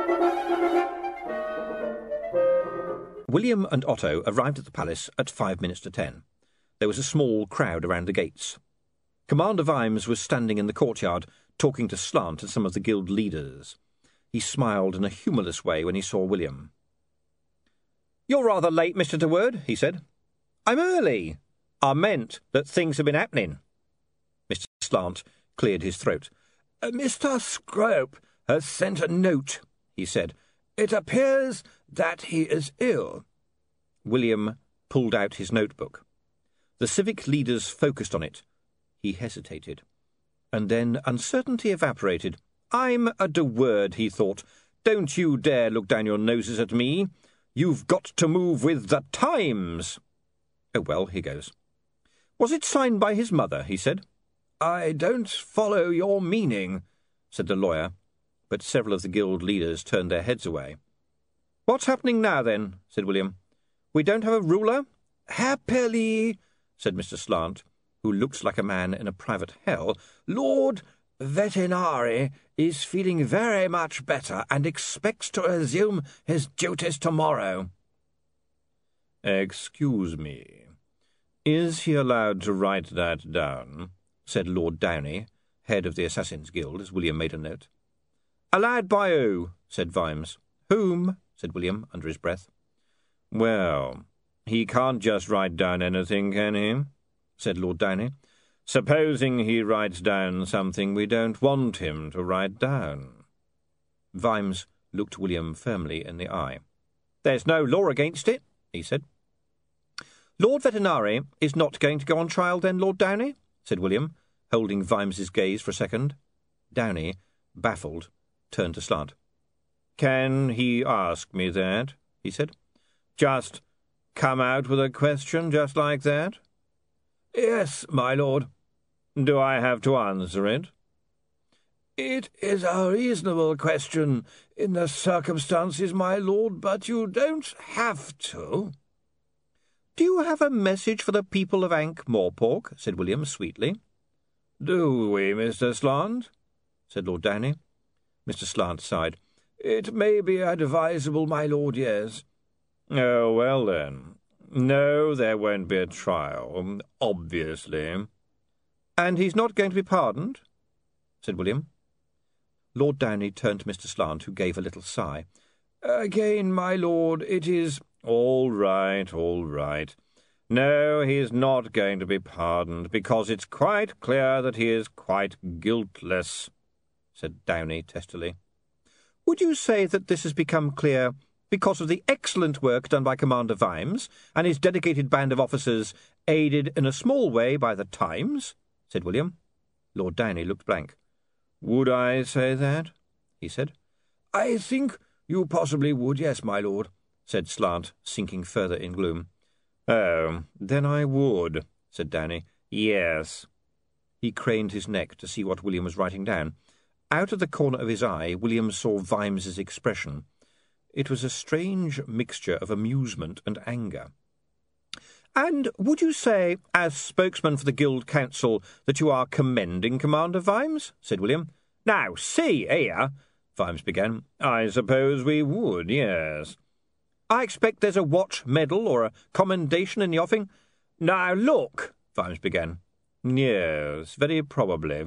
William and Otto arrived at the palace at 5 minutes to 10. There was a small crowd around the gates. Commander Vimes was standing in the courtyard, talking to Slant and some of the guild leaders. He smiled in a humourless way when he saw William. "You're rather late, Mr. de Worde," he said. "I'm early. I meant that things have been happening." Mr. Slant cleared his throat. "Mr. Scrope has sent a note," he said. "It appears that he is ill." William pulled out his notebook. The civic leaders focused on it. He hesitated. And then uncertainty evaporated. "I'm a de Worde," he thought. "Don't you dare look down your noses at me. You've got to move with the times." "Oh, well, here goes." "Was it signed by his mother?" he said. "I don't follow your meaning," said the lawyer, but several of the guild leaders turned their heads away. "What's happening now, then?" said William. "We don't have a ruler?" "Happily," said Mr. Slant, who looked like a man in a private hell, "Lord Vetinari is feeling very much better and expects to resume his duties tomorrow." "Excuse me. Is he allowed to write that down?" said Lord Downey, head of the Assassins' Guild, as William made a note. "Allowed by who?" said Vimes. "Whom?" said William, under his breath. "Well, he can't just write down anything, can he?" said Lord Downey. "Supposing he writes down something we don't want him to write down." Vimes looked William firmly in the eye. "There's no law against it," he said. "Lord Vetinari is not going to go on trial, then, Lord Downey?" said William, holding Vimes's gaze for a second. Downey, baffled, turned to Slant. "Can he ask me that?" he said. "Just come out with a question just like that?" "Yes, my lord." "Do I have to answer it?" "It is a reasonable question in the circumstances, my lord, but you don't have to." "Do you have a message for the people of Ankh-Morpork?" said William sweetly. "Do we, Mr. Slant?" said Lord Downey. Mr. Slant sighed. "It may be advisable, my lord, yes." "Oh, well, then. No, there won't be a trial, obviously." "And he's not going to be pardoned?" said William. Lord Downey turned to Mr. Slant, who gave a little sigh. "Again, my lord, it is—" All right. No, he's not going to be pardoned, because it's quite clear that he is quite guiltless," said Downey testily. "Would you say that this has become clear because of the excellent work done by Commander Vimes and his dedicated band of officers, aided in a small way by the Times?" said William. Lord Downey looked blank. "Would I say that?" he said. "I think you possibly would, yes, my lord," said Slant, sinking further in gloom. "Oh, then I would," said Downey. "Yes." He craned his neck to see what William was writing down. Out of the corner of his eye, William saw Vimes's expression. It was a strange mixture of amusement and anger. "And would you say, as spokesman for the Guild Council, that you are commending Commander Vimes?" said William. "Now, see here," Vimes began. "I suppose we would, yes." "I expect there's a watch, medal, or a commendation in the offing." "Now, look," Vimes began. "Yes, very probably,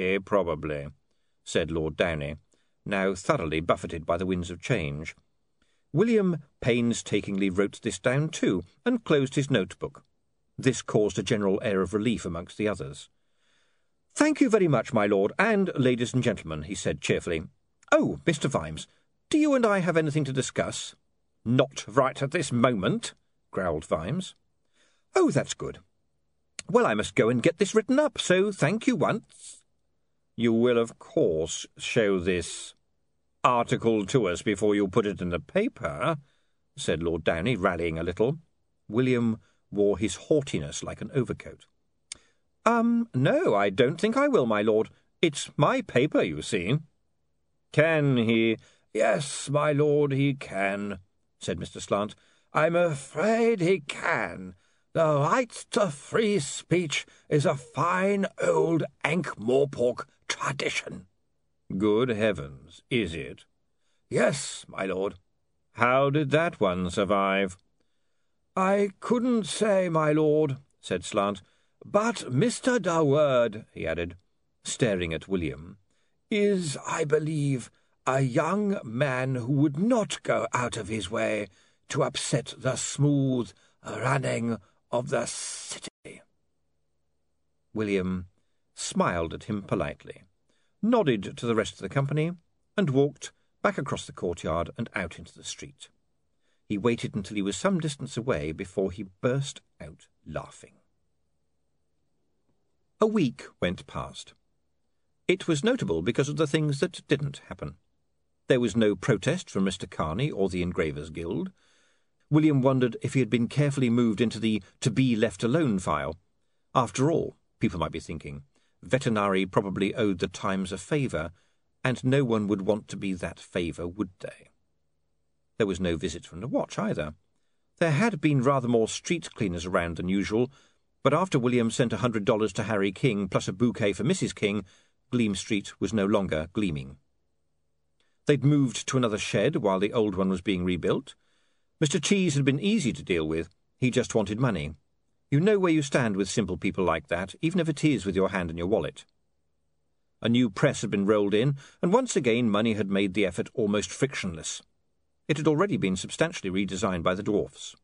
said Lord Downey, now thoroughly buffeted by the winds of change. William painstakingly wrote this down too, and closed his notebook. This caused a general air of relief amongst the others. "Thank you very much, my lord, and ladies and gentlemen," he said cheerfully. "Oh, Mr. Vimes, do you and I have anything to discuss?" "Not right at this moment," growled Vimes. "Oh, that's good. Well, I must go and get this written up, so thank you once." "You will, of course, show this article to us before you put it in the paper," said Lord Downey, rallying a little. William wore his haughtiness like an overcoat. No, I don't think I will, my lord. It's my paper, you see." "Can he—" "Yes, my lord, he can," said Mr. Slant. "I'm afraid he can. The right to free speech is a fine old Ankh-Morpork tradition." "Good heavens, is it?" "Yes, my lord." "How did that one survive?" "I couldn't say, my lord," said Slant. "But Mr. Durward," he added, staring at William, "is, I believe, a young man who would not go out of his way to upset the smooth running of the city." William smiled at him politely, nodded to the rest of the company, and walked back across the courtyard and out into the street. He waited until he was some distance away before he burst out laughing. A week went past. It was notable because of the things that didn't happen. There was no protest from Mr. Carney or the Engravers' Guild. William wondered if he had been carefully moved into the to-be-left-alone file. After all, people might be thinking, Vetinari probably owed the Times a favour, and no one would want to be that favour, would they? There was no visit from the watch either. There had been rather more street cleaners around than usual, but after William sent $100 to Harry King plus a bouquet for Mrs. King, Gleam Street was no longer gleaming. They'd moved to another shed while the old one was being rebuilt. Mr. Cheese had been easy to deal with. He just wanted money. You know where you stand with simple people like that, even if it is with your hand in your wallet. A new press had been rolled in, and once again money had made the effort almost frictionless. It had already been substantially redesigned by the dwarfs.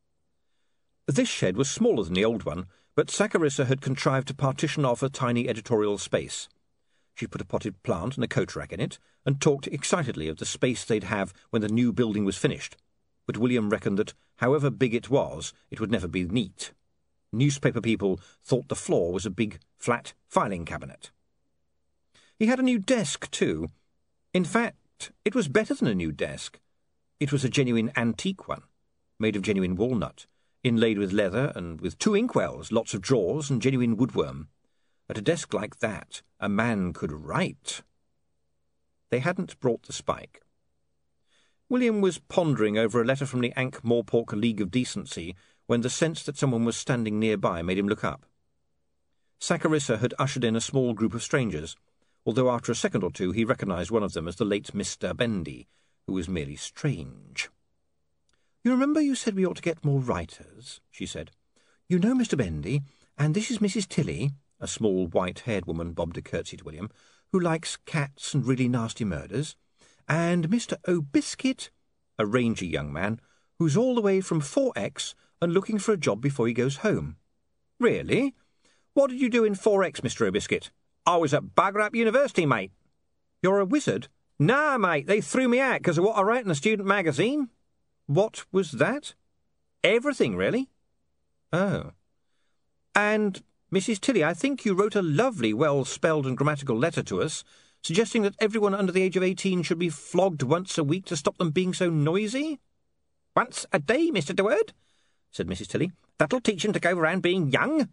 This shed was smaller than the old one, but Saccharissa had contrived to partition off a tiny editorial space. She put a potted plant and a coat rack in it, and talked excitedly of the space they'd have when the new building was finished. But William reckoned that, however big it was, it would never be neat. Newspaper people thought the floor was a big, flat filing cabinet. He had a new desk, too. In fact, it was better than a new desk. It was a genuine antique one, made of genuine walnut, inlaid with leather and with 2 inkwells, lots of drawers and genuine woodworm. At a desk like that, a man could write. They hadn't brought the spike. William was pondering over a letter from the Ankh-Morpork League of Decency when the sense that someone was standing nearby made him look up. Saccharissa had ushered in a small group of strangers, although after a second or two he recognised one of them as the late Mr. Bendy, who was merely strange. "You remember you said we ought to get more writers," she said. "You know Mr. Bendy, and this is Mrs. Tilly," a small white-haired woman bobbed a curtsy to William, "who likes cats and really nasty murders, and Mr. O'Biscuit, a rangy young man, who's all the way from 4X and looking for a job before he goes home." "Really? What did you do in 4X, Mr. O'Biscuit?" "I was at Bagrap University, mate." "You're a wizard?" "Nah, mate, they threw me out because of what I write in the student magazine." "What was that?" "Everything, really." "Oh. And, Mrs. Tilly, I think you wrote a lovely, well-spelled and grammatical letter to us, suggesting that everyone under the age of 18 should be flogged once a week to stop them being so noisy." "Once a day, Mr. Durward," said Mrs. Tilly. "That'll teach him to go round being young."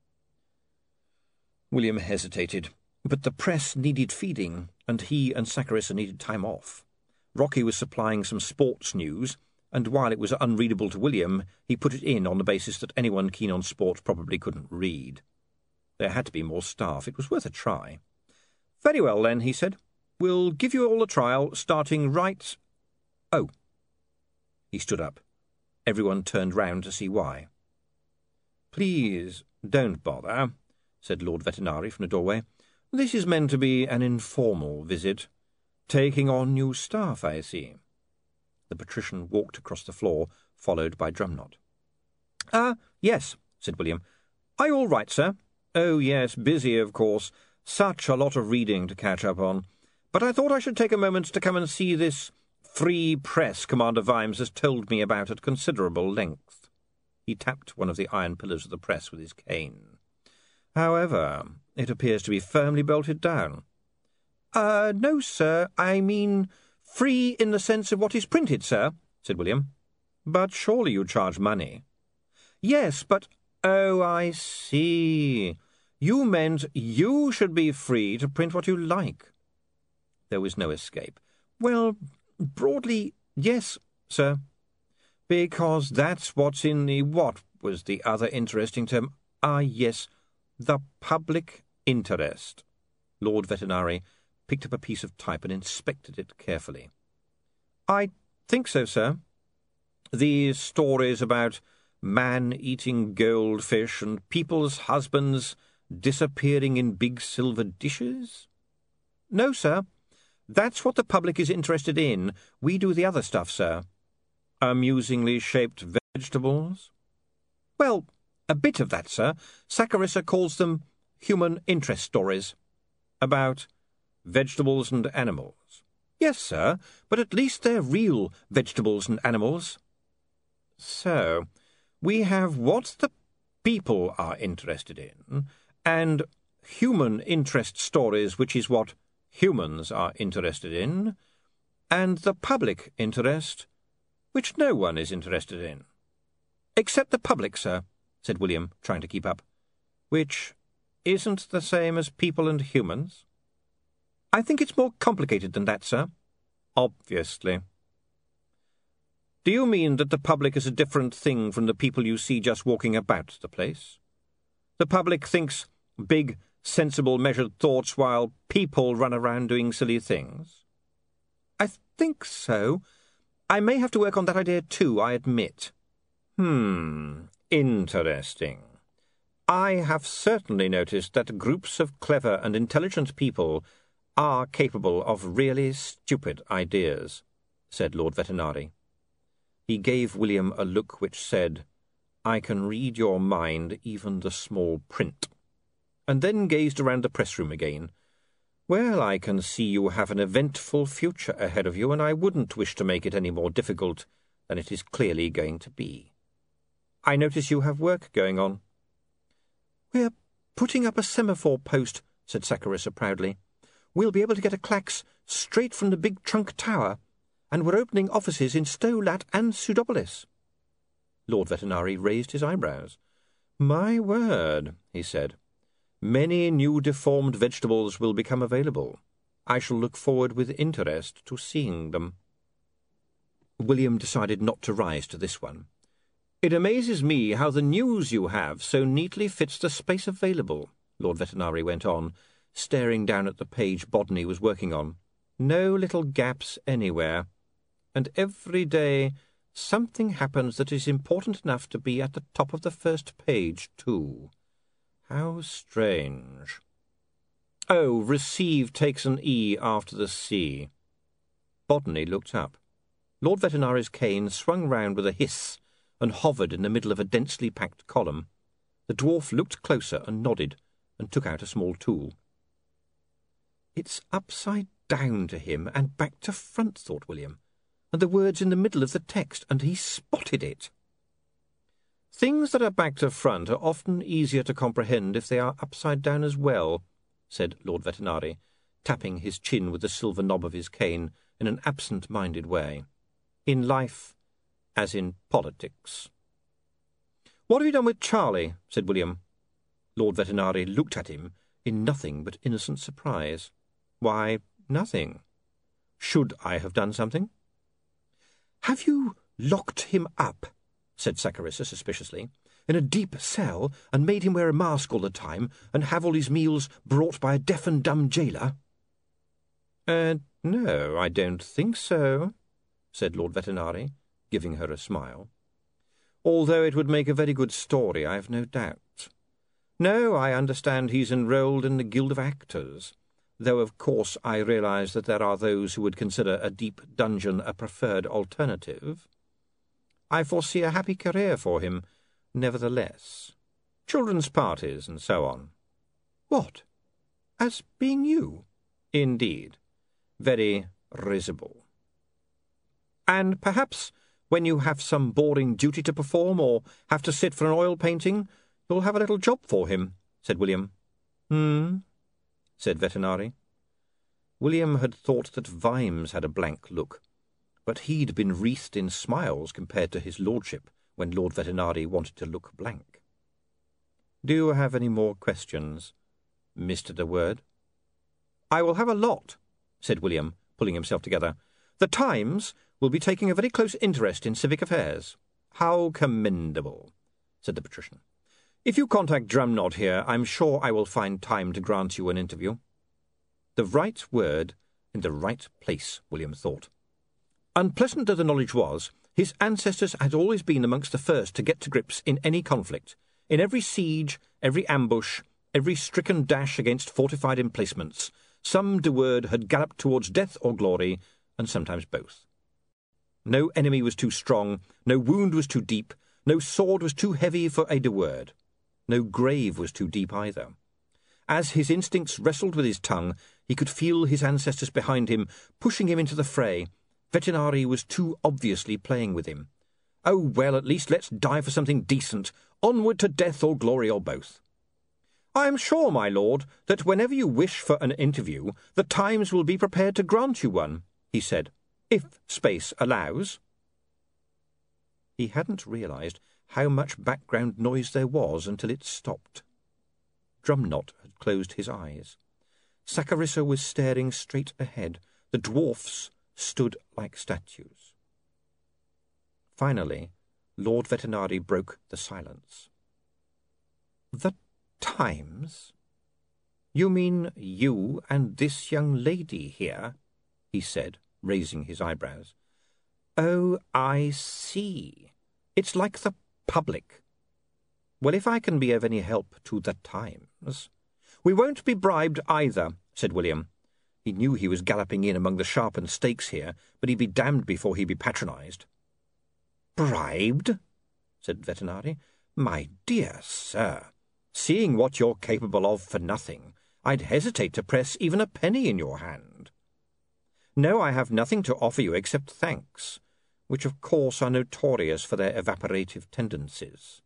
William hesitated, but the press needed feeding, and he and Saccharissa needed time off. Rocky was supplying some sports news, and while it was unreadable to William, he put it in on the basis that anyone keen on sport probably couldn't read. There had to be more staff. It was worth a try. "Very well, then," he said. "We'll give you all a trial, starting right—" "Oh." He stood up. Everyone turned round to see why. "Please, don't bother," said Lord Vetinari from the doorway. "This is meant to be an informal visit. Taking on new staff, I see." The patrician walked across the floor, followed by Drumknott. Yes," said William. "Are you all right, sir?" "Oh, yes, busy, of course. Such a lot of reading to catch up on. But I thought I should take a moment to come and see this free press Commander Vimes has told me about at considerable length." He tapped one of the iron pillars of the press with his cane. "However, it appears to be firmly bolted down." No, sir. I mean free in the sense of what is printed, sir," said William. "But surely you charge money." "Yes, but—" "Oh, I see. You meant you should be free to print what you like." There was no escape. "Well, broadly, yes, sir. Because that's what's in the— what was the other interesting term? Yes, the public interest." Lord Vetinari picked up a piece of type and inspected it carefully. I think so, sir. These stories about man-eating goldfish and people's husbands disappearing in big silver dishes? No, sir. That's what the public is interested in. We do the other stuff, sir. Amusingly shaped vegetables? Well, a bit of that, sir. Saccharissa calls them human interest stories. About vegetables and animals. Yes, sir, but at least they're real vegetables and animals. So, we have what the people are interested in, and human interest stories, which is what humans are interested in, and the public interest, which no one is interested in. Except the public, sir, said William, trying to keep up. Which isn't the same as people and humans? I think it's more complicated than that, sir. Obviously. Do you mean that the public is a different thing from the people you see just walking about the place? The public thinks big, sensible, measured thoughts while people run around doing silly things? I think so. I may have to work on that idea too, I admit. Interesting. I have certainly noticed that groups of clever and intelligent people are capable of really stupid ideas, said Lord Vetinari. He gave William a look which said, I can read your mind, even the small print, and then gazed around the press room again. Well, I can see you have an eventful future ahead of you, and I wouldn't wish to make it any more difficult than it is clearly going to be. I notice you have work going on. We're putting up a semaphore post, said Saccharissa proudly. We'll be able to get a clax straight from the big trunk tower, and we're opening offices in Stolat and Pseudopolis. Lord Vetinari raised his eyebrows. My word, he said. Many new deformed vegetables will become available. I shall look forward with interest to seeing them. William decided not to rise to this one. It amazes me how the news you have so neatly fits the space available, Lord Vetinari went on, staring down at the page Bodney was working on. No little gaps anywhere. And every day something happens that is important enough to be at the top of the first page, too. How strange. Oh, receive takes an E after the C. Bodney looked up. Lord Vetinari's cane swung round with a hiss and hovered in the middle of a densely packed column. The dwarf looked closer and nodded, and took out a small tool. It's upside down to him and back to front, thought William, and the word's in the middle of the text, and he spotted it. Things that are back to front are often easier to comprehend if they are upside down as well, said Lord Vetinari, tapping his chin with the silver knob of his cane in an absent-minded way. In life, as in politics. What have you done with Charlie? Said William. Lord Vetinari looked at him in nothing but innocent surprise. Why, nothing. Should I have done something? Have you locked him up, said Saccharissa suspiciously, in a deep cell, and made him wear a mask all the time, and have all his meals brought by a deaf and dumb jailer? No, I don't think so, said Lord Vetinari, giving her a smile. Although it would make a very good story, I've no doubt. No, I understand he's enrolled in the Guild of Actors, though of course I realise that there are those who would consider a deep dungeon a preferred alternative. I foresee a happy career for him, nevertheless. Children's parties and so on. What? As being you? Indeed. Very risible. And perhaps when you have some boring duty to perform or have to sit for an oil painting, you'll have a little job for him, said William. Said Vetinari. William had thought that Vimes had a blank look, but he'd been wreathed in smiles compared to his lordship when Lord Vetinari wanted to look blank. Do you have any more questions, Mr. de Worde? I will have a lot, said William, pulling himself together. The Times will be taking a very close interest in civic affairs. How commendable, said the patrician. If you contact Drumnod here, I'm sure I will find time to grant you an interview. The right word in the right place, William thought. Unpleasant though the knowledge was, his ancestors had always been amongst the first to get to grips in any conflict. In every siege, every ambush, every stricken dash against fortified emplacements, some De Worde had galloped towards death or glory, and sometimes both. No enemy was too strong, no wound was too deep, no sword was too heavy for a De Worde. No grave was too deep either. As his instincts wrestled with his tongue, he could feel his ancestors behind him, pushing him into the fray. Vetinari was too obviously playing with him. Oh, well, at least let's die for something decent, onward to death or glory or both. I am sure, my lord, that whenever you wish for an interview, the Times will be prepared to grant you one, he said, if space allows. He hadn't realised how much background noise there was until it stopped. Drumknot had closed his eyes. Saccharissa was staring straight ahead. The dwarfs stood like statues. Finally, Lord Vetinari broke the silence. The Times? You mean you and this young lady here? He said, raising his eyebrows. Oh, I see. It's like the public. Well, if I can be of any help to the Times... We won't be bribed either, said William. He knew he was galloping in among the sharpened stakes here, but he'd be damned before he'd be patronised. Bribed? Said Vetinari. My dear sir, seeing what you're capable of for nothing, I'd hesitate to press even a penny in your hand. No, I have nothing to offer you except thanks, which of course are notorious for their evaporative tendencies.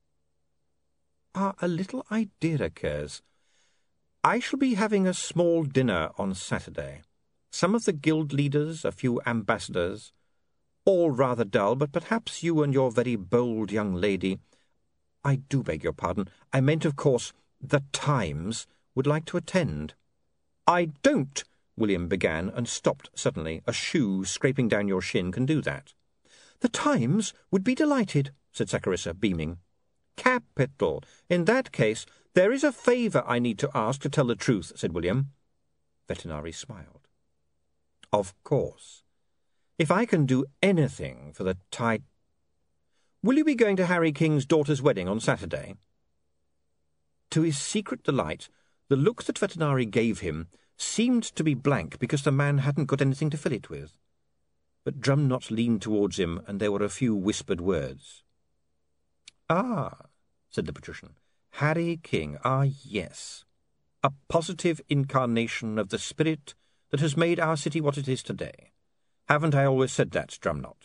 A little idea occurs. I shall be having a small dinner on Saturday. Some of the guild leaders, a few ambassadors, all rather dull, but perhaps you and your very bold young lady— I do beg your pardon, I meant, of course, the Times— would like to attend. I don't— William began, and stopped suddenly. A shoe scraping down your shin can do that. The Times would be delighted, said Saccharissa, beaming. Capital. In that case, there is a favour I need to ask, to tell the truth, said William. Vetinari smiled. Of course. If I can do anything for the tide... Will you be going to Harry King's daughter's wedding on Saturday? To his secret delight, the look that Vetinari gave him seemed to be blank because the man hadn't got anything to fill it with. But Drumknot leaned towards him, and there were a few whispered words. Ah, said the patrician, Harry King, ah, yes. A positive incarnation of the spirit that has made our city what it is today. Haven't I always said that, Drumknot?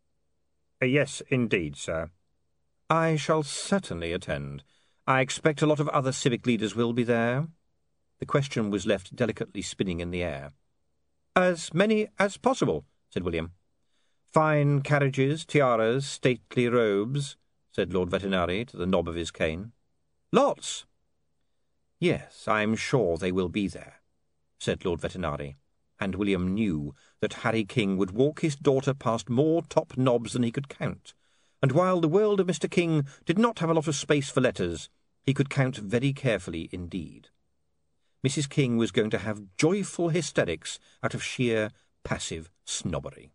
Yes, indeed, sir. I shall certainly attend. I expect a lot of other civic leaders will be there. The question was left delicately spinning in the air. As many as possible, said William. Fine carriages, tiaras, stately robes, said Lord Vetinari to the knob of his cane. Lots. Yes, I'm sure they will be there, said Lord Vetinari, and William knew that Harry King would walk his daughter past more top knobs than he could count, and while the world of Mr. King did not have a lot of space for letters, he could count very carefully indeed. Mrs. King was going to have joyful hysterics out of sheer passive snobbery.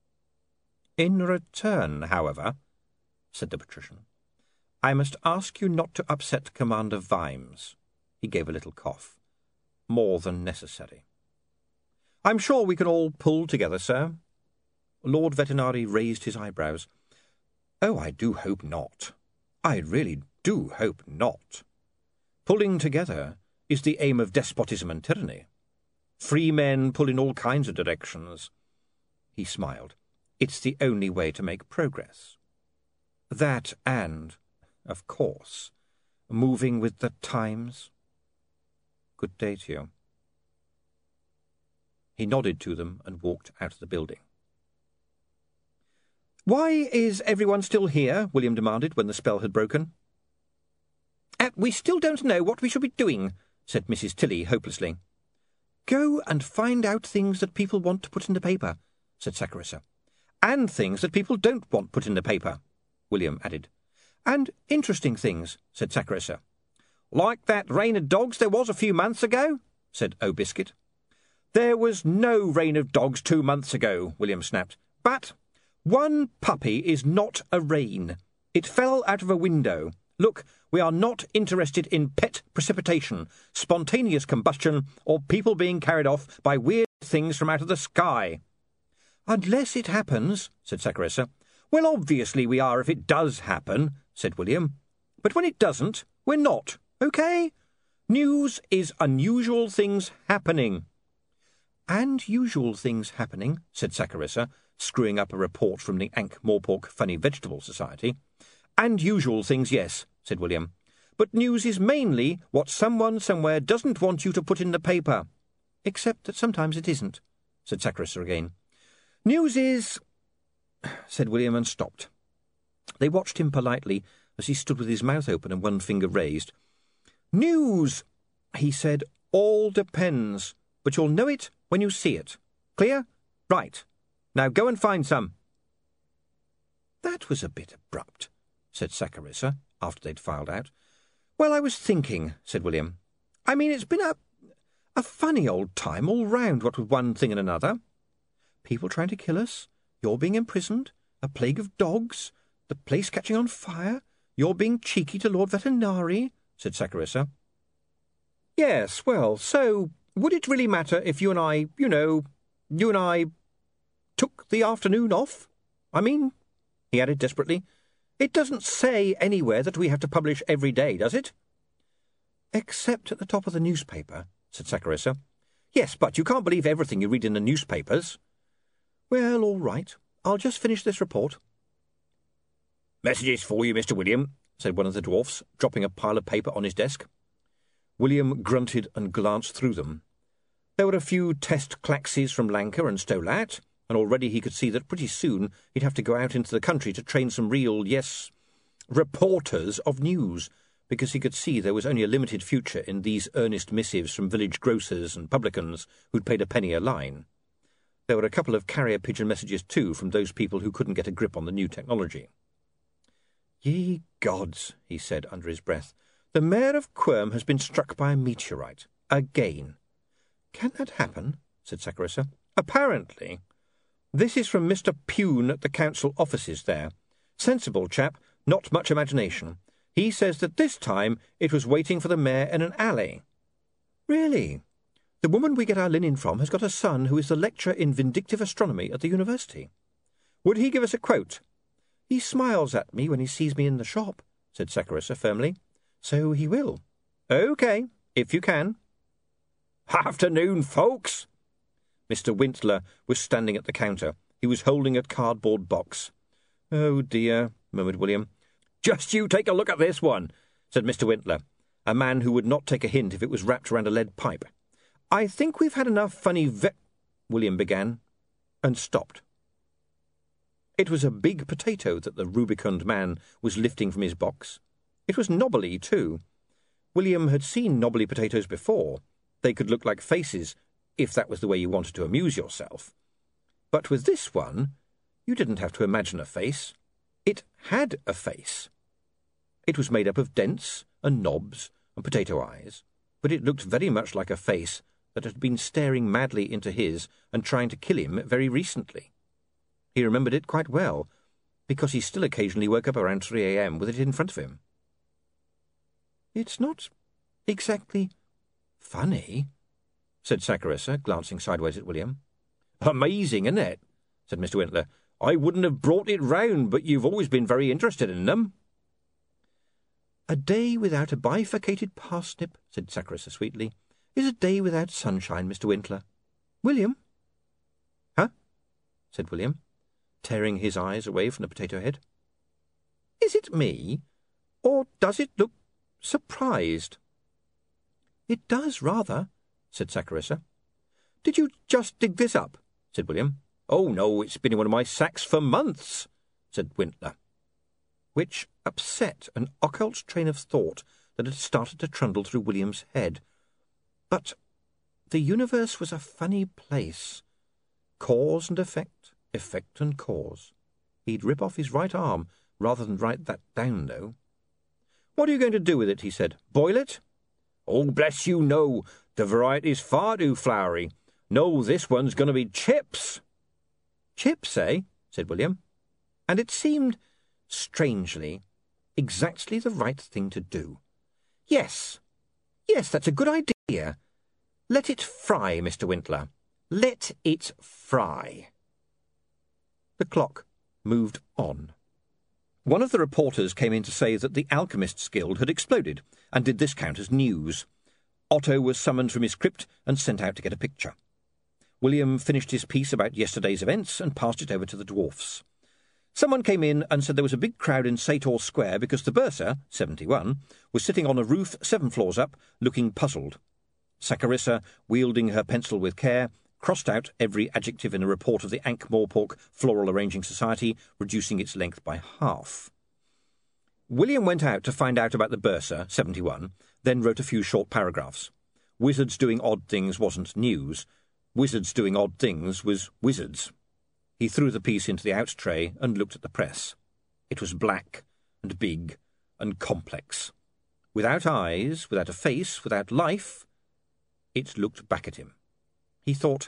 In return, however, said the patrician, I must ask you not to upset Commander Vimes. He gave a little cough. More than necessary. I'm sure we can all pull together, sir. Lord Vetinari raised his eyebrows. Oh, I do hope not. I really do hope not. Pulling together is the aim of despotism and tyranny. Free men pull in all kinds of directions. He smiled. It's the only way to make progress. That and, of course, moving with the times. Good day to you. He nodded to them and walked out of the building. Why is everyone still here? William demanded when the spell had broken. We still don't know what we should be doing, said Mrs. Tilly hopelessly. Go and find out things that people want to put in the paper, said Saccharissa. And things that people don't want put in the paper, William added. And interesting things, said Saccharissa. Like that rain of dogs there was a few months ago, said O'Biscuit. There was no rain of dogs 2 months ago, William snapped. But one puppy is not a rain. It fell out of a window. Look, we are not interested in pet precipitation, spontaneous combustion, or people being carried off by weird things from out of the sky. Unless it happens, said Saccharissa. Well, obviously we are if it does happen, said William. But when it doesn't, we're not, OK? News is unusual things happening. And usual things happening, said Saccharissa, screwing up a report from the Ankh-Morpork Funny Vegetable Society. And usual things, yes, said William. But news is mainly what someone somewhere doesn't want you to put in the paper. Except that sometimes it isn't, said Saccharissa again. News is... said William and stopped. They watched him politely as he stood with his mouth open and one finger raised. News, he said, all depends, but you'll know it when you see it. Clear? Right. Now go and find some. That was a bit abrupt, said Saccharissa, after they'd filed out. Well, I was thinking, said William. I mean, it's been a funny old time all round, what with one thing and another. People trying to kill us, you're being imprisoned, a plague of dogs, the place catching on fire, you're being cheeky to Lord Vetinari, said Saccharissa. Yes, well, so would it really matter if you and I, you and I took the afternoon off? I mean, he added desperately, it doesn't say anywhere that we have to publish every day, does it? Except at the top of the newspaper, said Saccharissa. Yes, but you can't believe everything you read in the newspapers. Well, all right. I'll just finish this report. Messages for you, Mr. William, said one of the dwarfs, dropping a pile of paper on his desk. William grunted and glanced through them. There were a few test claxes from Lanka and Stolat, and already he could see that pretty soon he'd have to go out into the country to train some real, yes, reporters of news, because he could see there was only a limited future in these earnest missives from village grocers and publicans who'd paid a penny a line. There were a couple of carrier pigeon messages, too, from those people who couldn't get a grip on the new technology. Ye gods, he said under his breath, the mayor of Quirm has been struck by a meteorite. Again. Can that happen? Said Saccharissa. Apparently. This is from Mr. Pune at the council offices there. Sensible chap, not much imagination. He says that this time it was waiting for the mayor in an alley. Really? The woman we get our linen from has got a son who is the lecturer in vindictive astronomy at the university. Would he give us a quote? He smiles at me when he sees me in the shop, said Saccharissa firmly. So he will. OK, if you can. Afternoon, folks. Mr. Wintler was standing at the counter. He was holding a cardboard box. Oh, dear, murmured William. Just you take a look at this one, said Mr. Wintler, a man who would not take a hint if it was wrapped around a lead pipe. I think we've had enough funny William began, and stopped. It was a big potato that the rubicund man was lifting from his box. It was knobbly, too. William had seen knobbly potatoes before. They could look like faces, if that was the way you wanted to amuse yourself. But with this one, you didn't have to imagine a face. It had a face. It was made up of dents and knobs and potato eyes, but it looked very much like a face that had been staring madly into his and trying to kill him very recently. He remembered it quite well, because he still occasionally woke up around 3 a.m. with it in front of him. It's not exactly funny, said Saccharissa, glancing sideways at William. Amazing, isn't it? Said Mr. Wintler. I wouldn't have brought it round, but you've always been very interested in them. A day without a bifurcated parsnip, said Saccharissa sweetly, is a day without sunshine, Mr. Wintler. William? Huh? Said William, tearing his eyes away from the potato head. Is it me, or does it look surprised? It does, rather, said Saccharissa. Did you just dig this up? Said William. Oh, no, it's been in one of my sacks for months, said Wintler, which upset an occult train of thought that had started to trundle through William's head. But the universe was a funny place. Cause and effect, effect and cause. He'd rip off his right arm rather than write that down, though. What are you going to do with it? He said. Boil it? Oh, bless you, no. The variety's far too flowery. No, this one's going to be chips. Chips, eh? said William. And it seemed, strangely, exactly the right thing to do. Yes, that's a good idea. Let it fry, Mr. Wintler. Let it fry. The clock moved on. One of the reporters came in to say that the Alchemists' Guild had exploded, and did this count as news. Otto was summoned from his crypt and sent out to get a picture. William finished his piece about yesterday's events and passed it over to the dwarfs. Someone came in and said there was a big crowd in Sator Square because the bursar, 71, was sitting on a roof 7 floors up, looking puzzled. Saccharissa, wielding her pencil with care, crossed out every adjective in a report of the Ankh-Morpork Floral Arranging Society, reducing its length by half. William went out to find out about the bursar, 71, then wrote a few short paragraphs. Wizards doing odd things wasn't news. Wizards doing odd things was wizards. He threw the piece into the out tray and looked at the press. It was black and big and complex. Without eyes, without a face, without life, it looked back at him. He thought,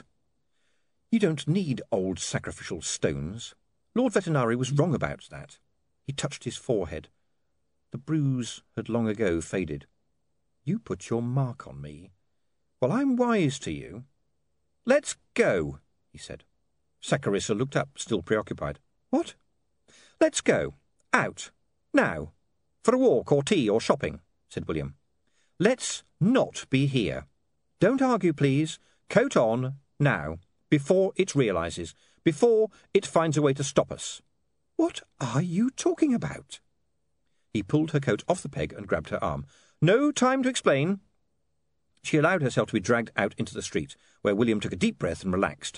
"You don't need old sacrificial stones. Lord Vetinari was wrong about that." He touched his forehead. The bruise had long ago faded. "You put your mark on me. Well, I'm wise to you." "Let's go," he said. Saccharissa looked up, still preoccupied. "What?" "Let's go. Out. Now. For a walk or tea or shopping," said William. "Let's not be here. Don't argue, please. Coat on, now, before it realises, before it finds a way to stop us." "What are you talking about?" He pulled her coat off the peg and grabbed her arm. "No time to explain." She allowed herself to be dragged out into the street, where William took a deep breath and relaxed.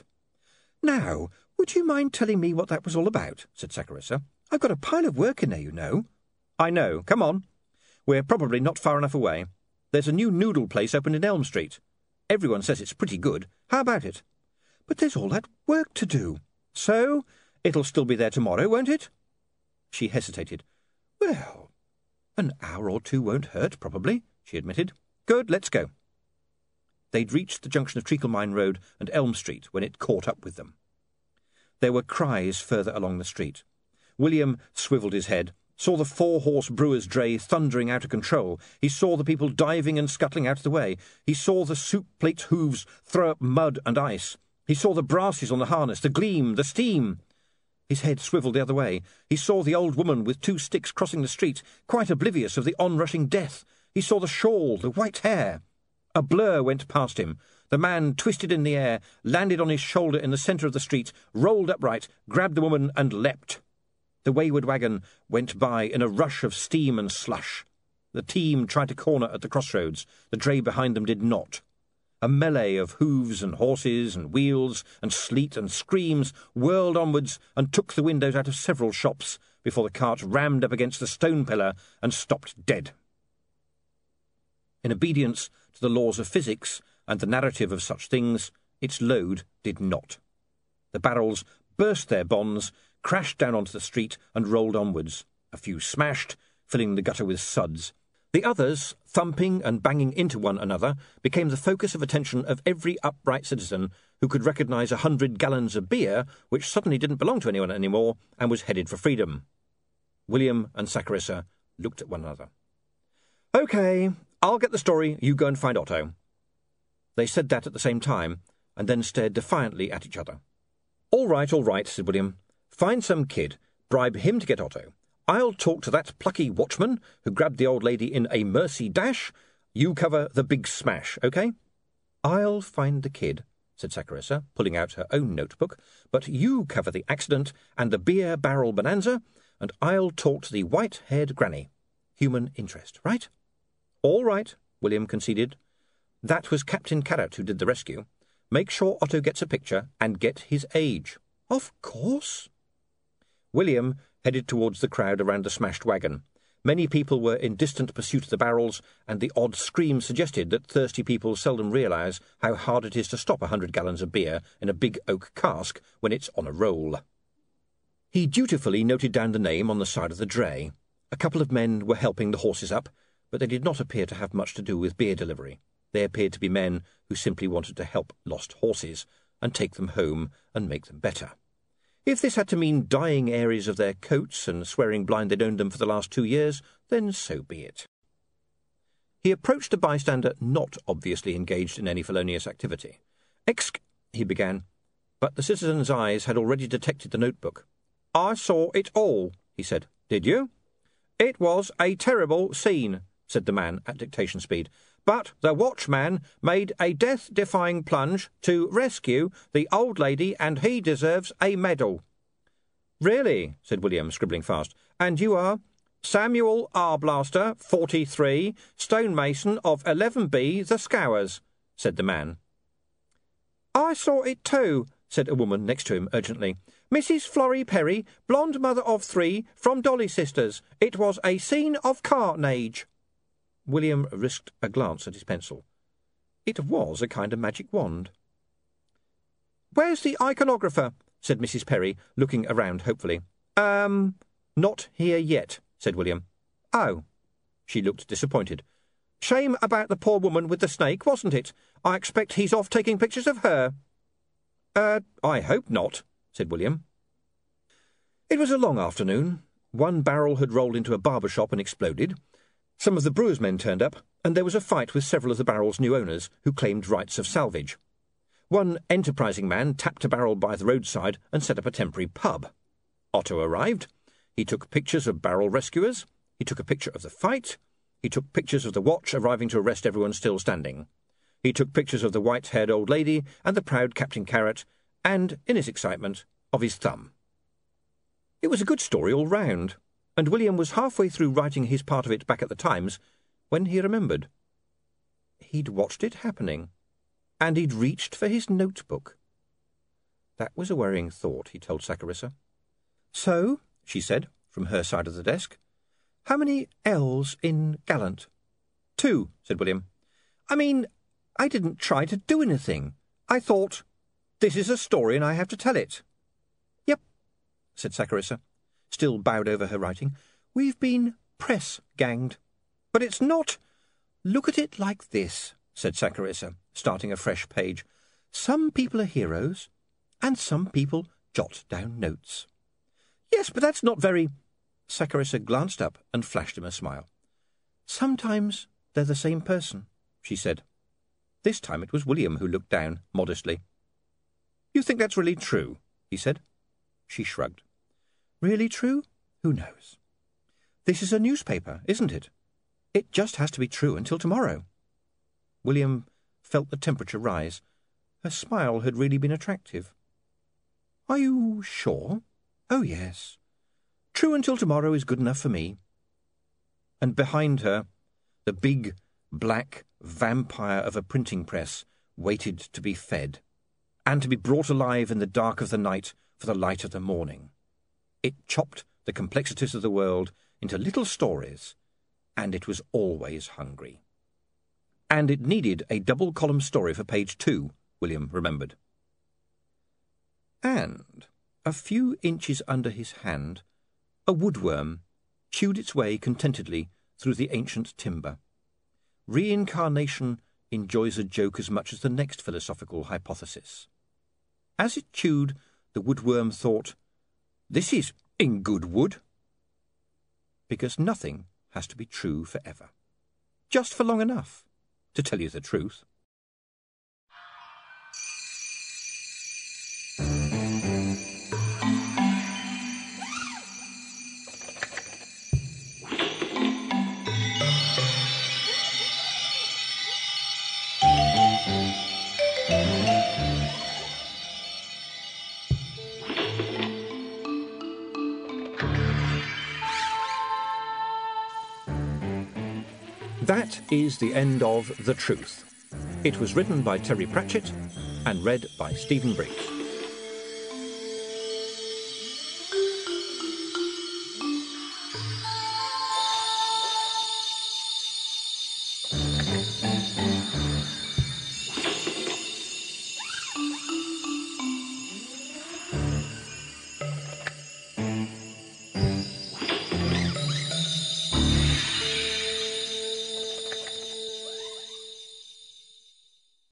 "Now, would you mind telling me what that was all about?" said Saccharissa. "I've got a pile of work in there, you know." "I know. Come on. We're probably not far enough away. There's a new noodle place opened in Elm Street. Everyone says it's pretty good. How about it?" "But there's all that work to do." "So? It'll still be there tomorrow, won't it?" She hesitated. "Well, an hour or two won't hurt, probably," she admitted. "Good, let's go." They'd reached the junction of Treacle-Mine Road and Elm Street when it caught up with them. There were cries further along the street. William swivelled his head, saw the 4-horse brewer's dray thundering out of control. He saw the people diving and scuttling out of the way. He saw the soup plate hooves throw up mud and ice. He saw the brasses on the harness, the gleam, the steam. His head swivelled the other way. He saw the old woman with 2 sticks crossing the street, quite oblivious of the onrushing death. He saw the shawl, the white hair. A blur went past him. The man twisted in the air, landed on his shoulder in the centre of the street, rolled upright, grabbed the woman and leapt. The wayward wagon went by in a rush of steam and slush. The team tried to corner at the crossroads. The dray behind them did not. A melee of hooves and horses and wheels and sleet and screams whirled onwards and took the windows out of several shops before the cart rammed up against the stone pillar and stopped dead. In obedience to the laws of physics and the narrative of such things, its load did not. The barrels burst their bonds, crashed down onto the street and rolled onwards. A few smashed, filling the gutter with suds. The others, thumping and banging into one another, became the focus of attention of every upright citizen who could recognise 100 gallons of beer, which suddenly didn't belong to anyone anymore and was headed for freedom. William and Saccharissa looked at one another. "OK, I'll get the story, you go and find Otto." They said that at the same time, and then stared defiantly at each other. All right, said William. "Find some kid, bribe him to get Otto. I'll talk to that plucky watchman who grabbed the old lady in a mercy dash. You cover the big smash, OK?" "I'll find the kid," said Saccharissa, pulling out her own notebook, "but you cover the accident and the beer barrel bonanza, and I'll talk to the white-haired granny. Human interest, right?" "All right," William conceded. "That was Captain Carrot who did the rescue. Make sure Otto gets a picture and get his age." "Of course." William headed towards the crowd around the smashed wagon. Many people were in distant pursuit of the barrels, and the odd scream suggested that thirsty people seldom realise how hard it is to stop 100 gallons of beer in a big oak cask when it's on a roll. He dutifully noted down the name on the side of the dray. A couple of men were helping the horses up, but they did not appear to have much to do with beer delivery. They appeared to be men who simply wanted to help lost horses and take them home and make them better. If this had to mean dyeing areas of their coats and swearing blind they'd owned them for the last 2 years, then so be it. He approached a bystander not obviously engaged in any felonious activity. He began, but the citizen's eyes had already detected the notebook. "I saw it all," he said. "Did you?" "It was a terrible scene," said the man at dictation speed, "but the watchman made a death-defying plunge to rescue the old lady, and he deserves a medal." "Really?" said William, scribbling fast. "And you are?" "Samuel Arblaster, 43, stonemason of 11B, The Scowers," said the man. "I saw it too," said a woman next to him urgently. "Mrs. Florrie Perry, blonde mother of 3, from Dolly Sisters. It was a scene of carnage." William risked a glance at his pencil. It was a kind of magic wand. "Where's the iconographer?" said Mrs. Perry, looking around hopefully. Not here yet," said William. "Oh." She looked disappointed. "Shame about the poor woman with the snake, wasn't it? I expect he's off taking pictures of her." I hope not," said William. It was a long afternoon. One barrel had rolled into a barber shop and exploded. Some of the brewers' men turned up, and there was a fight with several of the barrel's new owners who claimed rights of salvage. One enterprising man tapped a barrel by the roadside and set up a temporary pub. Otto arrived. He took pictures of barrel rescuers. He took a picture of the fight. He took pictures of the watch arriving to arrest everyone still standing. He took pictures of the white-haired old lady and the proud Captain Carrot, and, in his excitement, of his thumb. It was a good story all round, and William was halfway through writing his part of it back at the Times when he remembered. He'd watched it happening, and he'd reached for his notebook. That was a worrying thought, he told Saccharissa. "So," she said, from her side of the desk, "how many L's in gallant?" "2," said William. "I mean, I didn't try to do anything. I thought, this is a story and I have to tell it." "Yep," said Saccharissa, still bowed over her writing. "We've been press-ganged. But it's not—" "Look at it like this," said Saccharissa, starting a fresh page. "Some people are heroes, and some people jot down notes." "Yes, but that's not very—" Saccharissa glanced up and flashed him a smile. "Sometimes they're the same person," she said. This time it was William who looked down, modestly. "You think that's really true?" he said. She shrugged. "Really true? Who knows? This is a newspaper, isn't it? It just has to be true until tomorrow." William felt the temperature rise. Her smile had really been attractive. "Are you sure?" "Oh, yes. True until tomorrow is good enough for me." And behind her, the big, black vampire of a printing press waited to be fed, and to be brought alive in the dark of the night for the light of the morning. It chopped the complexities of the world into little stories, and it was always hungry. And it needed a double-column story for page 2, William remembered. And, a few inches under his hand, a woodworm chewed its way contentedly through the ancient timber. Reincarnation enjoys a joke as much as the next philosophical hypothesis. As it chewed, the woodworm thought, "This is in good wood." Because nothing has to be true forever. Just for long enough, to tell you the truth. That is the end of The Truth. It was written by Terry Pratchett and read by Stephen Briggs.